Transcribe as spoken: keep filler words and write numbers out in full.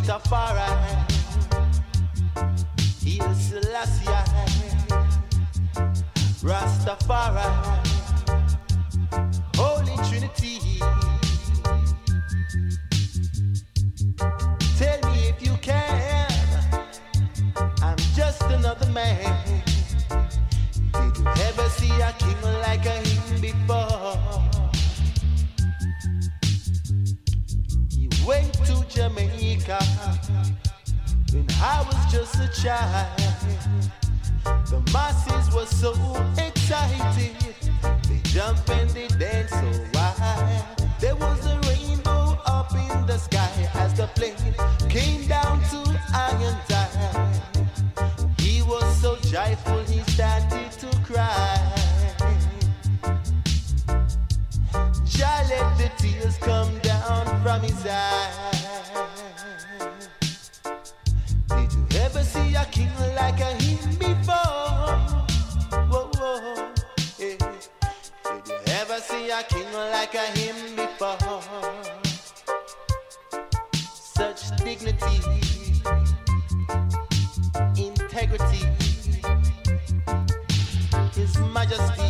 Rastafari, Haile Selassie, Rastafari, Holy Trinity. Tell me if you can, I'm just another man. Did you ever see a king like a him before? He went to Jamaica when I was just a child. The masses were so excited, they jump and they dance so wild. There was a rainbow up in the sky as the plane came down to Iron Time. He was so joyful he started to cry. Jah let the tears come down from his eyes. Did you ever see a king like a him before? Whoa, whoa, yeah. Did you ever see a king like a him before? Such dignity, integrity, His Majesty